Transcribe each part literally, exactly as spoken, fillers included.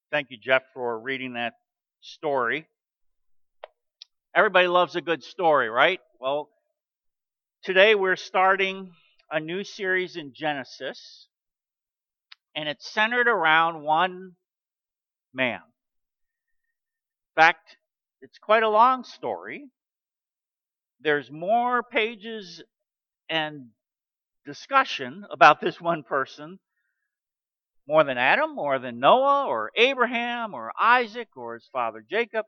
Thank you, Jeff, for reading that story. Everybody loves a good story, right? Well, today we're starting a new series in Genesis, and it's centered around one man. In fact, it's quite a long story. There's more pages and discussion about this one person, more than Adam, more than Noah, or Abraham, or Isaac, or his father Jacob.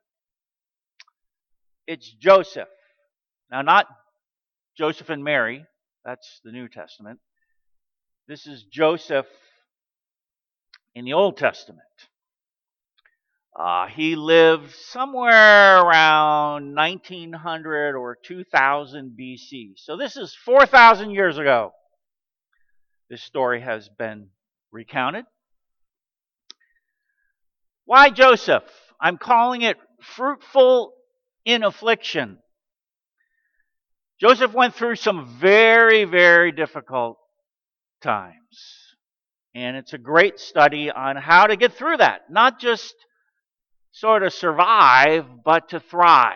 It's Joseph. Now, not Joseph and Mary. That's the New Testament. This is Joseph in the Old Testament. Uh, he lived somewhere around nineteen hundred or two thousand B C. So this is four thousand years ago. This story has been recounted. Why Joseph? I'm calling it fruitful in affliction. Joseph went through some very, very difficult times. And it's a great study on how to get through that. Not just sort of survive, but to thrive.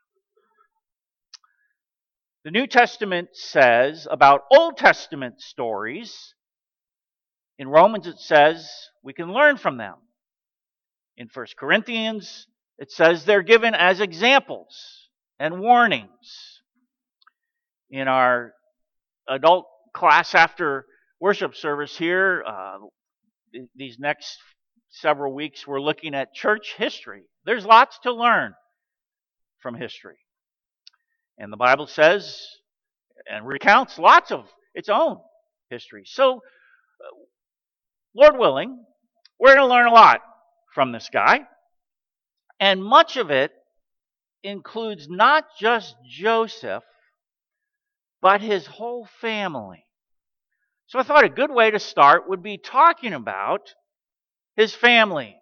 The New Testament says about Old Testament stories, in Romans it says we can learn from them. In First Corinthians, it says they're given as examples and warnings. In our adult class after worship service here, uh, these next several weeks, we're looking at church history. There's lots to learn from history. And the Bible says and recounts lots of its own history. So, Lord willing, we're going to learn a lot from this guy. And much of it includes not just Joseph, but his whole family. So I thought a good way to start would be talking about his family.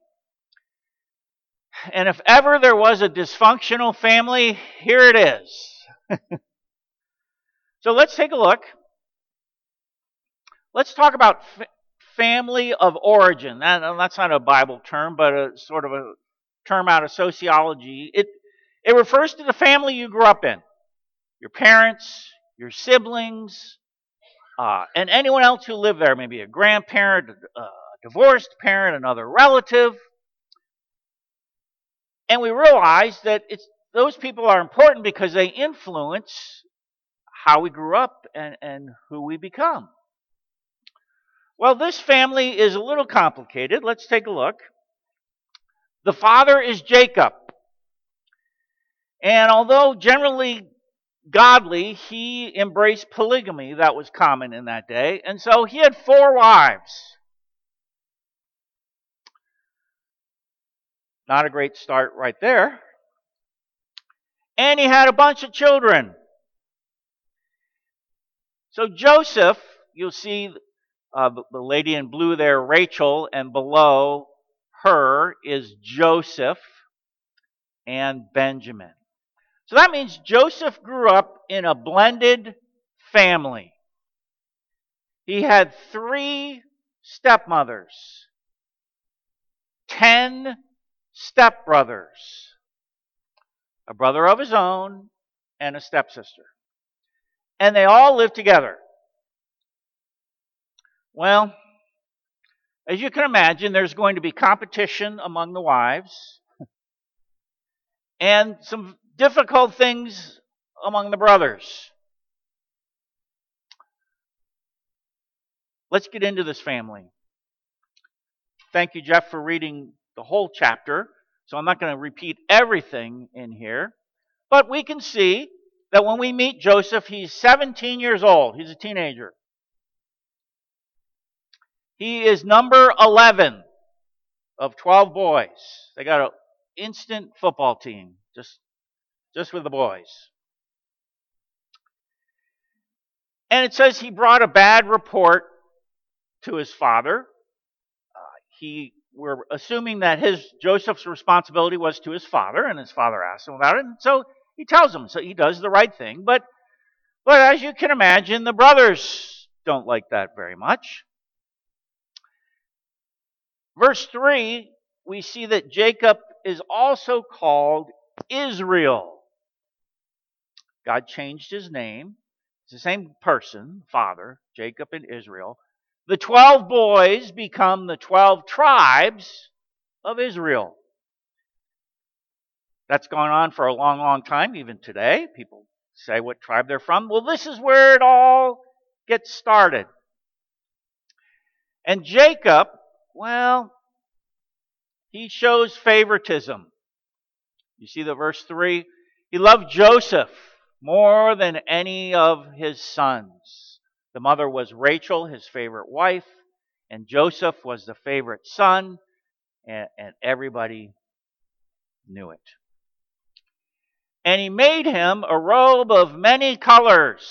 And if ever there was a dysfunctional family, here it is. So let's take a look. Let's talk about f- family of origin. That, that's not a Bible term, but a sort of a term out of sociology. It, it refers to the family you grew up in. Your parents, your siblings, uh, and anyone else who lived there. Maybe a grandparent, a divorced parent, another relative. And we realize that it's those people are important because they influence how we grew up and, and who we become. Well, this family is a little complicated. Let's take a look. The father is Jacob. And although generally godly, he embraced polygamy. That was common in that day. And so he had four wives. Not a great start right there. And he had a bunch of children. So Joseph, you'll see uh, the, the lady in blue there, Rachel, and below her is Joseph and Benjamin. So that means Joseph grew up in a blended family. He had three stepmothers, ten stepbrothers, a brother of his own, and a stepsister. And they all lived together. Well, as you can imagine, there's going to be competition among the wives and some difficult things among the brothers. Let's get into this family. Thank you, Jeff, for reading the whole chapter. So I'm not going to repeat everything in here. But we can see that when we meet Joseph, he's seventeen years old. He's a teenager. He is number eleven of twelve boys. They got an instant football team, just, just with the boys. And it says he brought a bad report to his father. Uh, he, we're assuming that his Joseph's responsibility was to his father, and his father asked him about it. And so he tells him, so he does the right thing. But, but as you can imagine, the brothers don't like that very much. Verse three we see that Jacob is also called Israel. God changed his name. It's the same person, father, Jacob and Israel. The twelve boys become the twelve tribes of Israel. That's gone on for a long, long time, even today. People say what tribe they're from. Well, this is where it all gets started. And Jacob, well, he shows favoritism. You see the verse three? He loved Joseph more than any of his sons. The mother was Rachel, his favorite wife, and Joseph was the favorite son, and, and everybody knew it. And he made him a robe of many colors.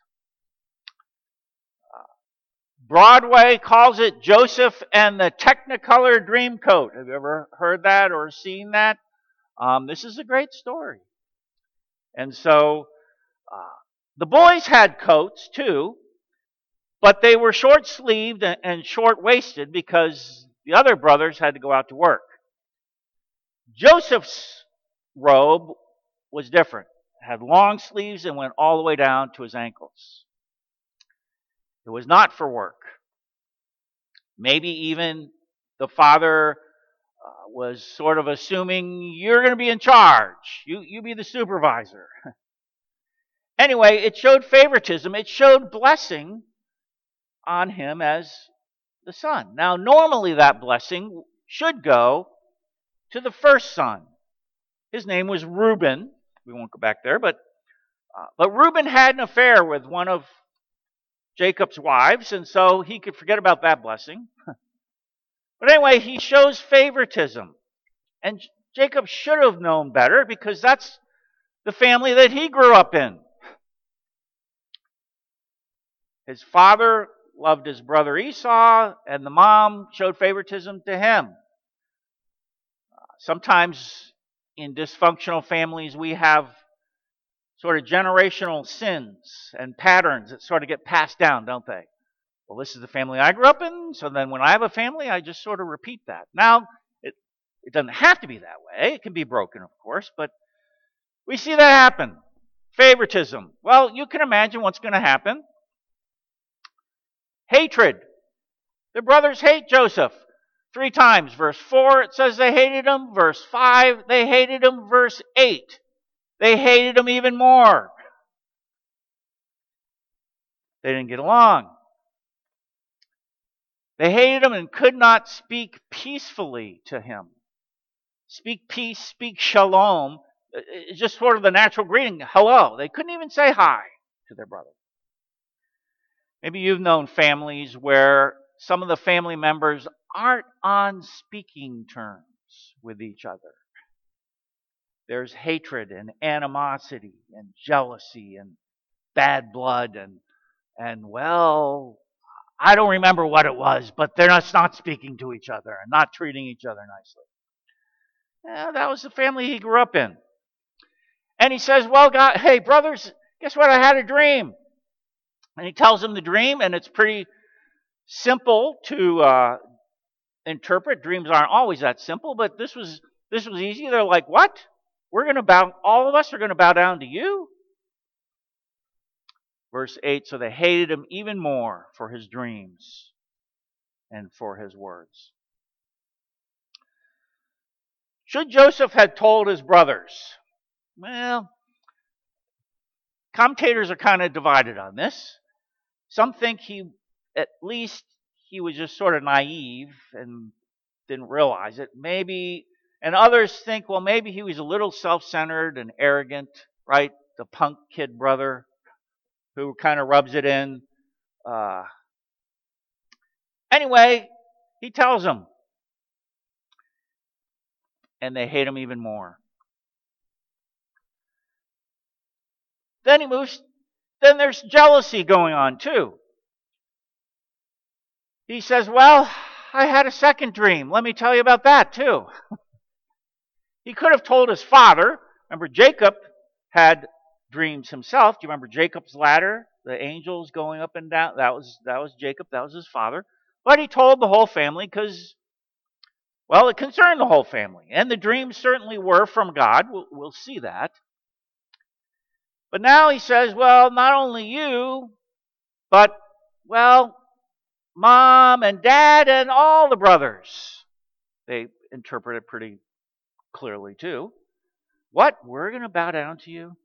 Broadway calls it Joseph and the Technicolor Dreamcoat. Have you ever heard that or seen that? Um, this is a great story. And so uh, the boys had coats too, but they were short-sleeved and, and short-waisted because the other brothers had to go out to work. Joseph's robe was different. It had long sleeves and went all the way down to his ankles. It was not for work. Maybe even the father uh, was sort of assuming, you're going to be in charge. You, you be the supervisor. Anyway, it showed favoritism. It showed blessing on him as the son. Now, normally that blessing should go to the first son. His name was Reuben. We won't go back there, but uh, but Reuben had an affair with one of Jacob's wives, and so he could forget about that blessing. But anyway, he shows favoritism. And Jacob should have known better because that's the family that he grew up in. His father loved his brother Esau, and the mom showed favoritism to him. Sometimes in dysfunctional families, we have sort of generational sins and patterns that sort of get passed down, don't they? Well, this is the family I grew up in, so then when I have a family, I just sort of repeat that. Now, it, it doesn't have to be that way. It can be broken, of course, but we see that happen. Favoritism. Well, you can imagine what's going to happen. Hatred. The brothers hate Joseph. Three times. Verse four, it says they hated him. Verse five, they hated him. Verse eight, they hated him even more. They didn't get along. They hated him and could not speak peacefully to him. Speak peace, speak shalom. It's just sort of the natural greeting. Hello. They couldn't even say hi to their brother. Maybe you've known families where some of the family members aren't on speaking terms with each other. There's hatred and animosity and jealousy and bad blood and, and well, I don't remember what it was, but they're not, not speaking to each other and not treating each other nicely. Yeah, that was the family he grew up in. And he says, well, God, hey, brothers, guess what? I had a dream. And he tells them the dream, and it's pretty simple to uh, interpret. Dreams aren't always that simple, but this was this was easy. They're like, what? We're going to bow, all of us are going to bow down to you? Verse eight, so they hated him even more for his dreams and for his words. Should Joseph have told his brothers? Well, commentators are kind of divided on this. Some think he, at least, he was just sort of naive and didn't realize it. Maybe, and others think, well, maybe he was a little self-centered and arrogant, right? The punk kid brother who kind of rubs it in. Uh, anyway, he tells them. And they hate him even more. Then he moves, then there's jealousy going on too. He says, well, I had a second dream. Let me tell you about that too. He could have told his father. Remember, Jacob had dreams himself. Do you remember Jacob's ladder? The angels going up and down. That was that was Jacob. That was his father. But he told the whole family because Well, it concerned the whole family, and the dreams certainly were from God. We'll, we'll see that. But now he says, well, not only you, but, well, mom and dad and all the brothers. They interpret it pretty clearly too. What? We're going to bow down to you?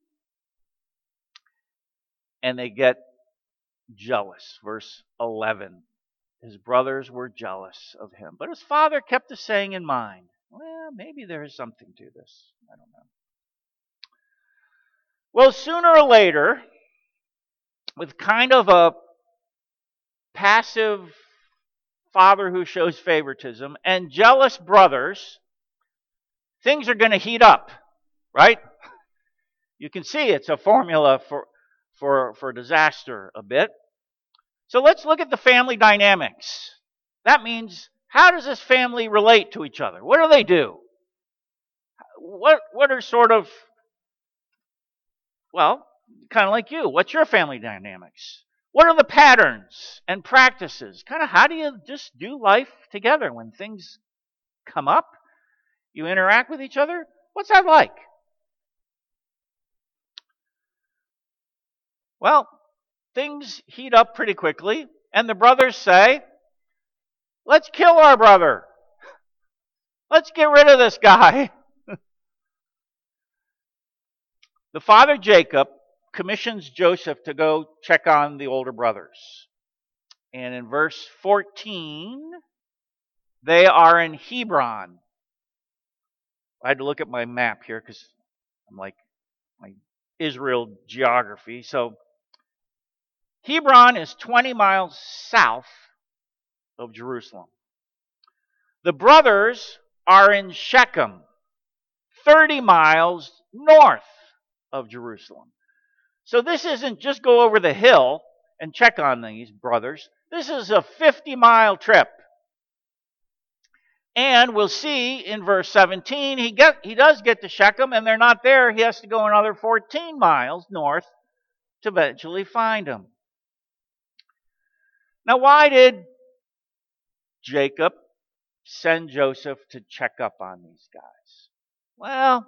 And they get jealous. Verse eleven. His brothers were jealous of him. But his father kept the saying in mind. Well, maybe there is something to this. I don't know. Well, sooner or later, with kind of a passive father who shows favoritism and jealous brothers, things are going to heat up, right? You can see it's a formula for, for, for disaster a bit. So let's look at the family dynamics. That means, how does this family relate to each other? What do they do? What, what are sort of, well, kind of like you. What's your family dynamics? What are the patterns and practices? Kind of how do you just do life together when things come up? You interact with each other? What's that like? Well, things heat up pretty quickly, and the brothers say, let's kill our brother. Let's get rid of this guy. The father, Jacob, commissions Joseph to go check on the older brothers. And in verse fourteen, they are in Hebron. I had to look at my map here because I'm like my Israel geography. So Hebron is twenty miles south of Jerusalem. The brothers are in Shechem, thirty miles north of Jerusalem. So this isn't just go over the hill and check on these brothers. This is a fifty-mile trip. And we'll see in verse seventeen, he get he does get to Shechem, and they're not there. He has to go another fourteen miles north to eventually find them. Now, why did Jacob send Joseph to check up on these guys? Well,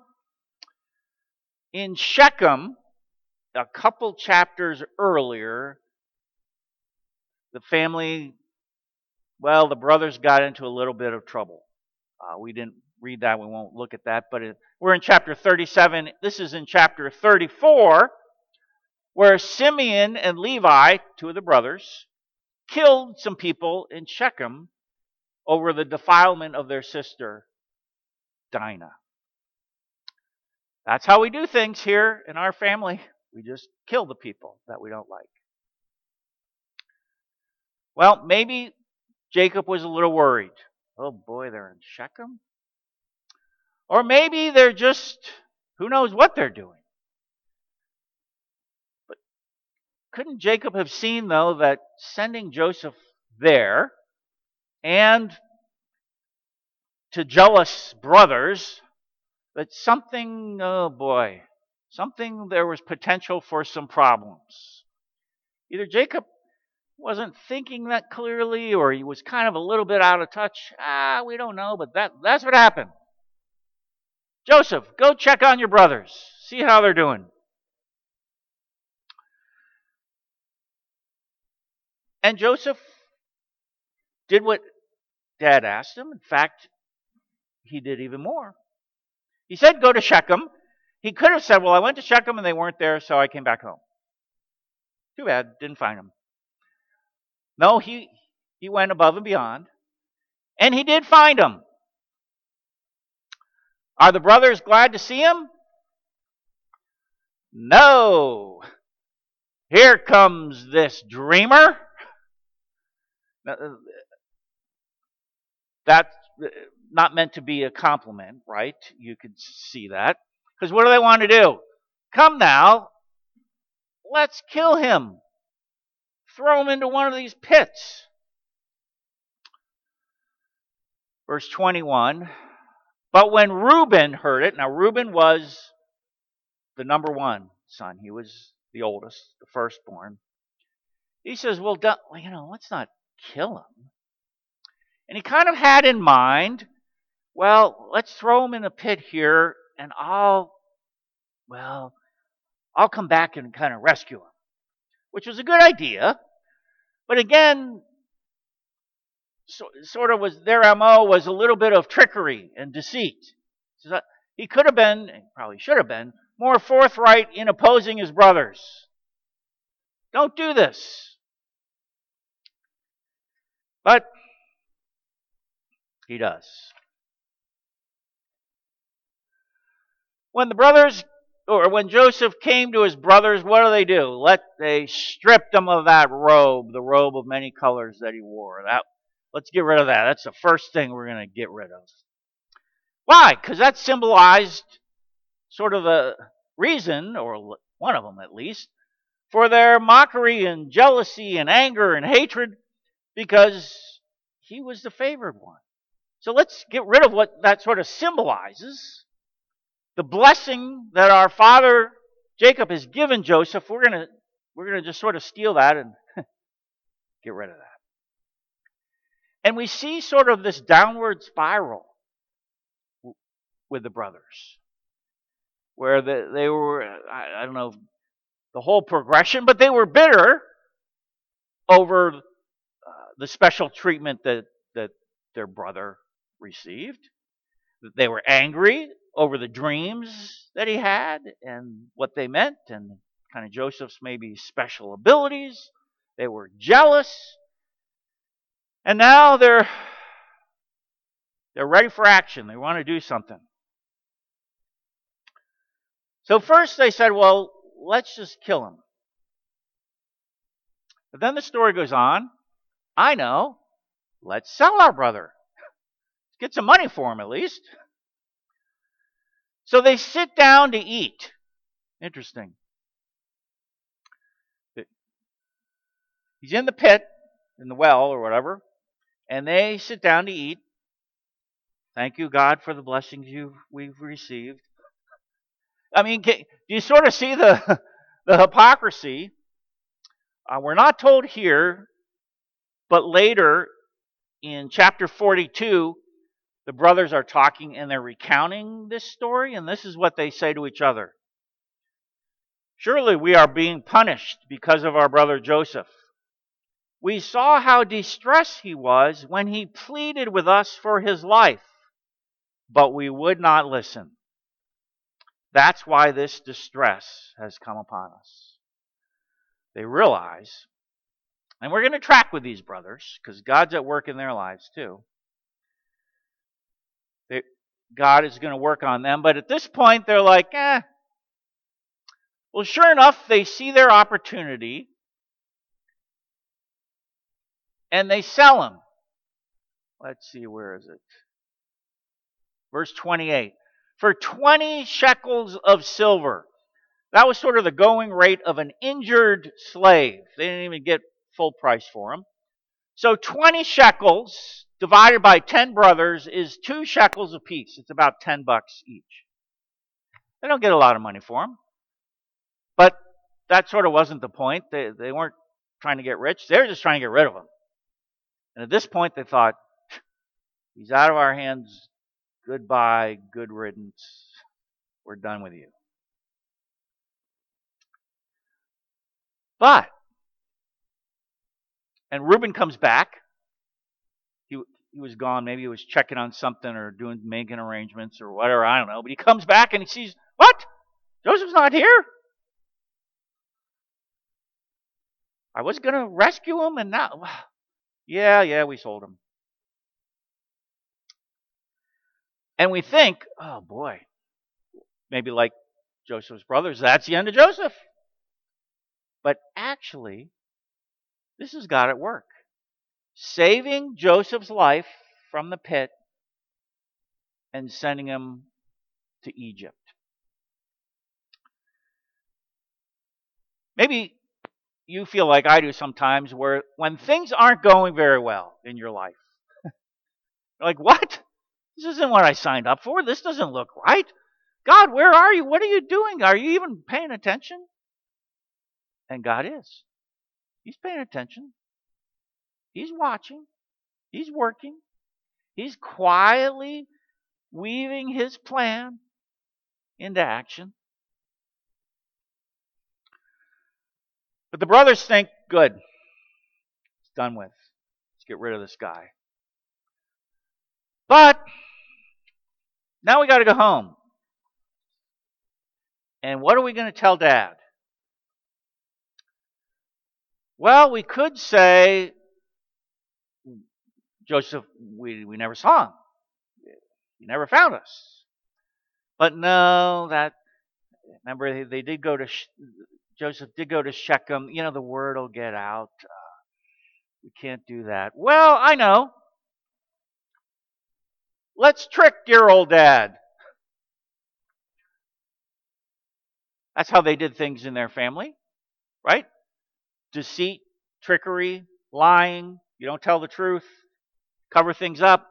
in Shechem, a couple chapters earlier, the family, well, the brothers got into a little bit of trouble. Uh, we didn't read that. We won't look at that. But it, we're in chapter thirty-seven. This is in chapter thirty-four, where Simeon and Levi, two of the brothers, killed some people in Shechem over the defilement of their sister, Dinah. That's how we do things here in our family. We just kill the people that we don't like. Well, maybe Jacob was a little worried. Oh boy, they're in Shechem? Or maybe they're just, who knows what they're doing. But couldn't Jacob have seen, though, that sending Joseph there and to jealous brothers, that something, oh boy, something, there was potential for some problems. Either Jacob wasn't thinking that clearly, or he was kind of a little bit out of touch. Ah, we don't know, but that, that's what happened. Joseph, go check on your brothers. See how they're doing. And Joseph did what Dad asked him. In fact, he did even more. He said, go to Shechem. He could have said, well, I went to Shechem and they weren't there, so I came back home. Too bad, didn't find them. No, he, he went above and beyond. And he did find them. Are the brothers glad to see him? No. Here comes this dreamer. That's not meant to be a compliment, right? You could see that. Because what do they want to do? Come now, let's kill him. Throw him into one of these pits. Verse twenty-one. But when Reuben heard it, now Reuben was the number one son. He was the oldest, the firstborn. He says, well, you know, let's not kill him. And he kind of had in mind well, let's throw him in a pit here, and I'll, well, I'll come back and kind of rescue him, which was a good idea. But again, so, sort of was their M O was a little bit of trickery and deceit. So he could have been, and probably should have been, more forthright in opposing his brothers. Don't do this. But he does. When the brothers, or when Joseph came to his brothers, what do they do? Let they stripped him of that robe, the robe of many colors that he wore. That let's get rid of that. That's the first thing we're going to get rid of. Why? Because that symbolized sort of the reason, or one of them at least, for their mockery and jealousy and anger and hatred, because he was the favored one. So let's get rid of what that sort of symbolizes. The blessing that our father Jacob has given Joseph, we're gonna we're gonna just sort of steal that and get rid of that. And we see sort of this downward spiral with the brothers, where the, they were, I, I don't know the whole progression, but they were bitter over uh, the special treatment that, that their brother received. They were angry over the dreams that he had and what they meant, and kind of Joseph's maybe special abilities. They were jealous. And now they're they're ready for action. They want to do something. So first they said, well, let's just kill him. But then the story goes on. I know. Let's sell our brother. Let's get some money for him at least. So they sit down to eat. Interesting. He's in the pit, in the well or whatever, and they sit down to eat. Thank you, God, for the blessings you've, we've received. I mean, can, do you sort of see the, the hypocrisy? Uh, we're not told here, but later in chapter forty-two, the brothers are talking and they're recounting this story, and this is what they say to each other. Surely we are being punished because of our brother Joseph. We saw how distressed he was when he pleaded with us for his life, but we would not listen. That's why this distress has come upon us. They realize, and we're going to track with these brothers, because God's at work in their lives too. They, God is going to work on them, but at this point they're like, eh. Well, sure enough, they see their opportunity, and they sell him. Let's see, where is it? Verse twenty-eight. For twenty shekels of silver. That was sort of the going rate of an injured slave. They didn't even get full price for him. So twenty shekels divided by ten brothers is two shekels apiece. It's about ten bucks each. They don't get a lot of money for him. But that sort of wasn't the point. They, they weren't trying to get rich. They were just trying to get rid of him. And at this point they thought, he's out of our hands. Goodbye, good riddance. We're done with you. But, and Reuben comes back. He, he was gone. Maybe he was checking on something or doing making arrangements or whatever. I don't know. But he comes back and he sees, what? Joseph's not here? I was going to rescue him and now, yeah, yeah, we sold him. And we think, oh boy, maybe like Joseph's brothers, that's the end of Joseph. But actually, this is God at work. Saving Joseph's life from the pit and sending him to Egypt. Maybe you feel like I do sometimes, where when things aren't going very well in your life, you're like, what? This isn't what I signed up for. This doesn't look right. God, where are you? What are you doing? Are you even paying attention? And God is. He's paying attention. He's watching. He's working. He's quietly weaving his plan into action. But the brothers think, good, it's done with. Let's get rid of this guy. But now we got to go home. And what are we going to tell Dad? Well, we could say, Joseph, we, we never saw him. He never found us. But no, that, remember, they, they did go to, Joseph did go to Shechem. You know, the word will get out. Uh, we can't do that. Well, I know. Let's trick dear old Dad. That's how they did things in their family, right? Deceit, trickery, lying. You don't tell the truth. Cover things up.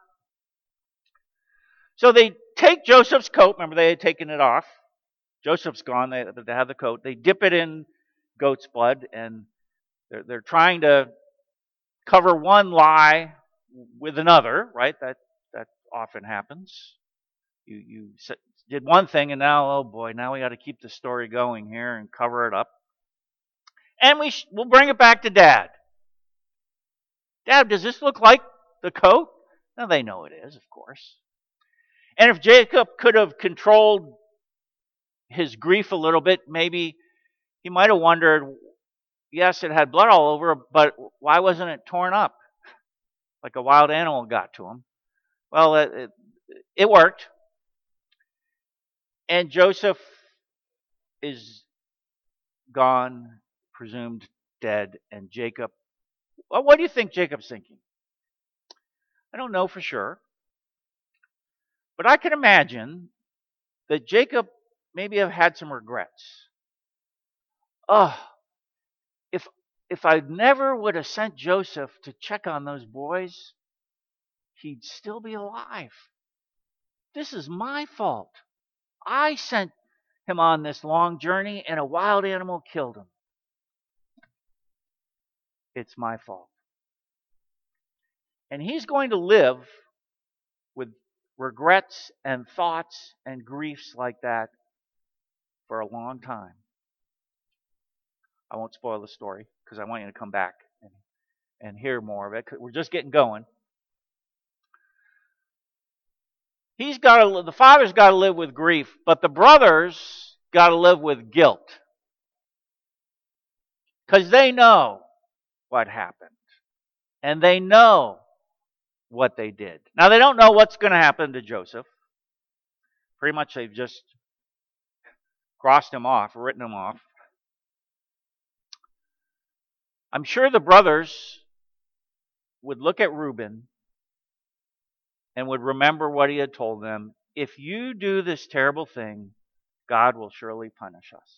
So they take Joseph's coat. Remember, they had taken it off. Joseph's gone. They, they have the coat. They dip it in goat's blood, and they're, they're trying to cover one lie with another, right? That that often happens. You you did one thing, and now, oh boy, now we got to keep the story going here and cover it up. And we sh- we'll bring it back to Dad. Dad, does this look like the coat? Now they know it is, of course. And if Jacob could have controlled his grief a little bit, maybe he might have wondered, yes, it had blood all over, but why wasn't it torn up? Like a wild animal got to him. Well, it, it, it worked. And Joseph is gone, presumed dead, and Jacob, well, what do you think Jacob's thinking? I don't know for sure. But I can imagine that Jacob maybe have had some regrets. Oh, if if I never would have sent Joseph to check on those boys, he'd still be alive. This is my fault. I sent him on this long journey and a wild animal killed him. It's my fault. And he's going to live with regrets and thoughts and griefs like that for a long time. I won't spoil the story because I want you to come back and, and hear more of it. We're just getting going. He's got to, the father's got to live with grief, but the brothers got to live with guilt because they know what happened and they know what they did. Now, they don't know what's going to happen to Joseph. Pretty much they've just crossed him off, written him off. I'm sure the brothers would look at Reuben and would remember what he had told them. If you do this terrible thing, God will surely punish us.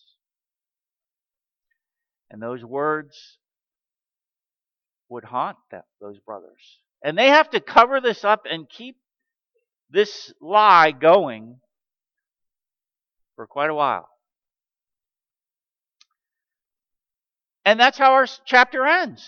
And those words would haunt that, those brothers. And they have to cover this up and keep this lie going for quite a while. And that's how our chapter ends.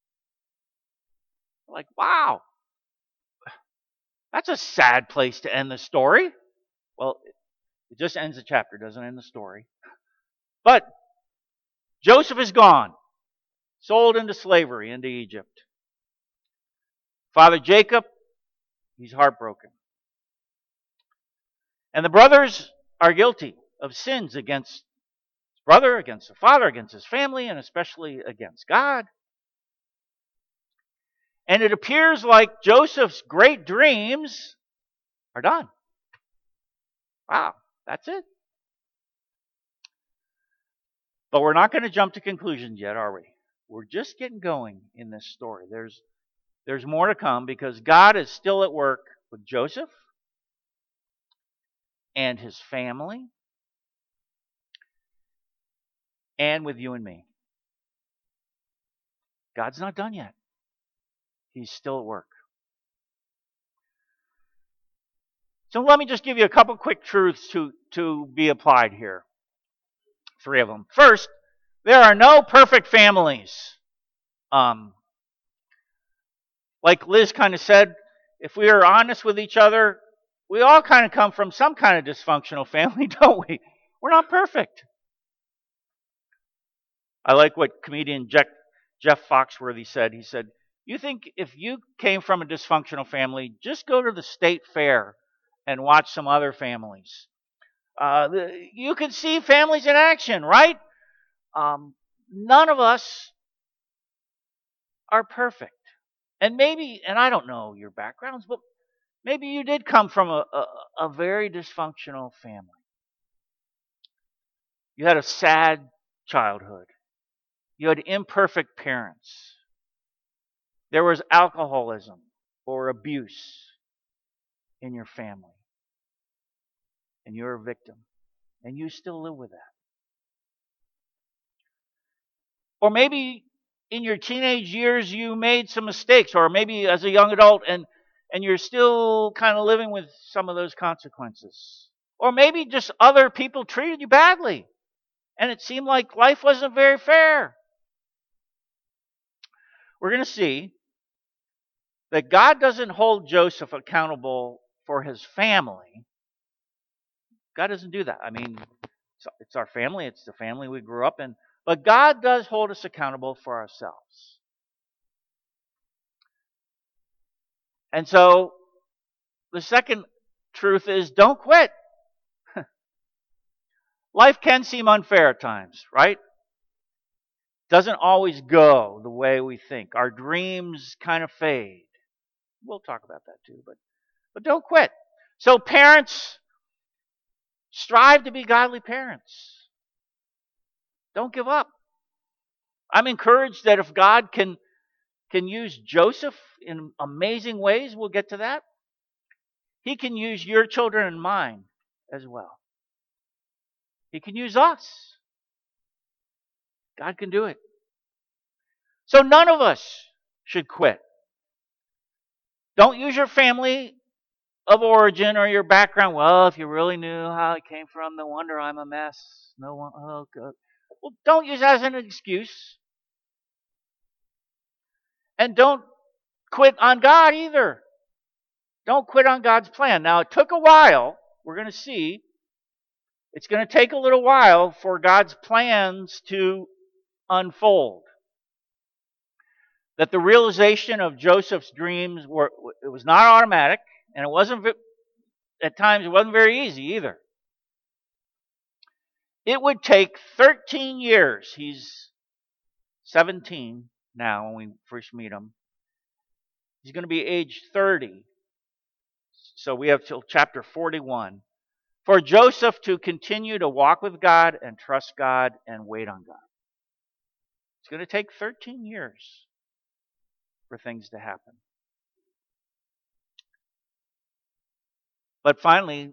Like, wow. That's a sad place to end the story. Well, it just ends the chapter, doesn't end the story. But Joseph is gone, sold into slavery into Egypt. Father Jacob, he's heartbroken. And the brothers are guilty of sins against his brother, against the father, against his family, and especially against God. And it appears like Joseph's great dreams are done. Wow, that's it. But we're not going to jump to conclusions yet, are we? We're just getting going in this story. There's, there's more to come because God is still at work with Joseph and his family and with you and me. God's not done yet. He's still at work. So let me just give you a couple quick truths to, to be applied here. Three of them. First, there are no perfect families. Um, like Liz kind of said, if we are honest with each other, we all kind of come from some kind of dysfunctional family, don't we? We're not perfect. I like what comedian Jeff, Jeff Foxworthy said. He said, you think if you came from a dysfunctional family, just go to the state fair and watch some other families. Uh, the, you can see families in action, right? Um, none of us are perfect. And maybe, and I don't know your backgrounds, but maybe you did come from a, a, a very dysfunctional family. You had a sad childhood. You had imperfect parents. There was alcoholism or abuse in your family. And you're a victim. And you still live with that. Or maybe in your teenage years you made some mistakes, or maybe as a young adult and, and you're still kind of living with some of those consequences. Or maybe just other people treated you badly and it seemed like life wasn't very fair. We're going to see that God doesn't hold Joseph accountable for his family. God doesn't do that. I mean, it's our family. It's the family we grew up in. But God does hold us accountable for ourselves. And so, the second truth is don't quit. Life can seem unfair at times, right? Doesn't always go the way we think. Our dreams kind of fade. We'll talk about that too, but but don't quit. So parents, strive to be godly parents. Don't give up. I'm encouraged that if God can can use Joseph in amazing ways, we'll get to that. He can use your children and mine as well. He can use us. God can do it. So none of us should quit. Don't use your family of origin or your background. Well, if you really knew how it came from, no wonder I'm a mess. No one, oh God. Well, don't use that as an excuse. And don't quit on God either. Don't quit on God's plan. Now, it took a while. We're going to see. It's going to take a little while for God's plans to unfold. That the realization of Joseph's dreams were, it was not automatic, and it wasn't, at times, it wasn't very easy either. It would take thirteen years. He's seventeen now when we first meet him. He's going to be age thirty. So we have till chapter forty-one. For Joseph to continue to walk with God and trust God and wait on God. It's going to take thirteen years for things to happen. But finally,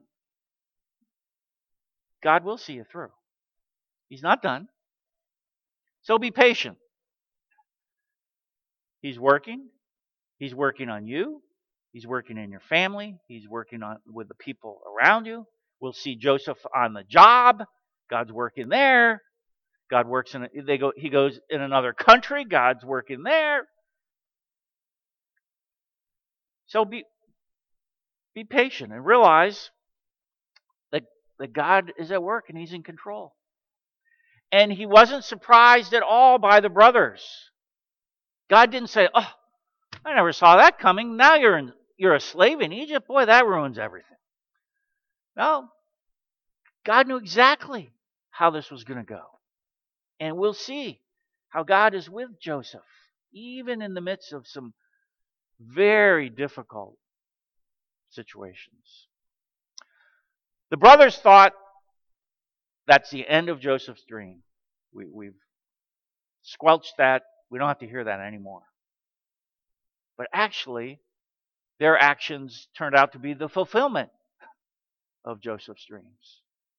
God will see you through. He's not done. So be patient. He's working. He's working on you. He's working in your family. He's working on with the people around you. We'll see Joseph on the job. God's working there. God works in. They go. He goes in another country. God's working there. So be be patient and realize that that God is at work and He's in control. And he wasn't surprised at all by the brothers. God didn't say, "Oh, I never saw that coming. Now you're in, you're a slave in Egypt. Boy, that ruins everything." No. God knew exactly how this was going to go. And we'll see how God is with Joseph, even in the midst of some very difficult situations. The brothers thought that's the end of Joseph's dream. We, we've squelched that. We don't have to hear that anymore. But actually, their actions turned out to be the fulfillment of Joseph's dreams.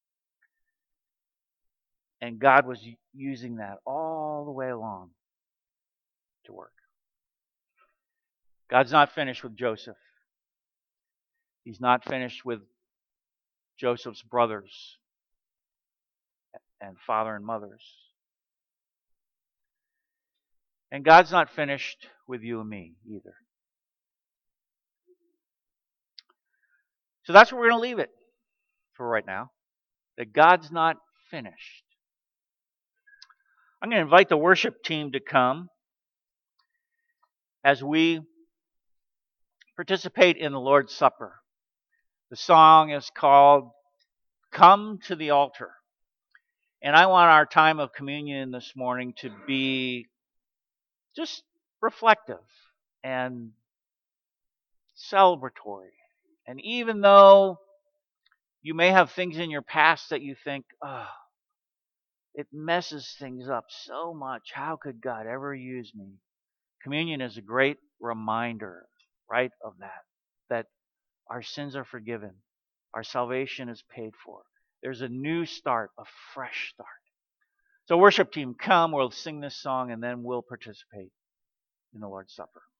And God was using that all the way along to work. God's not finished with Joseph. He's not finished with Joseph's brothers and father and mothers. And God's not finished with you and me either. So that's where we're going to leave it for right now. That God's not finished. I'm going to invite the worship team to come as we participate in the Lord's Supper. The song is called Come to the Altar. And I want our time of communion this morning to be just reflective and celebratory. And even though you may have things in your past that you think, oh, it messes things up so much. How could God ever use me? Communion is a great reminder, right, of that. That our sins are forgiven. Our salvation is paid for. There's a new start, a fresh start. So worship team, come, we'll sing this song, and then we'll participate in the Lord's Supper.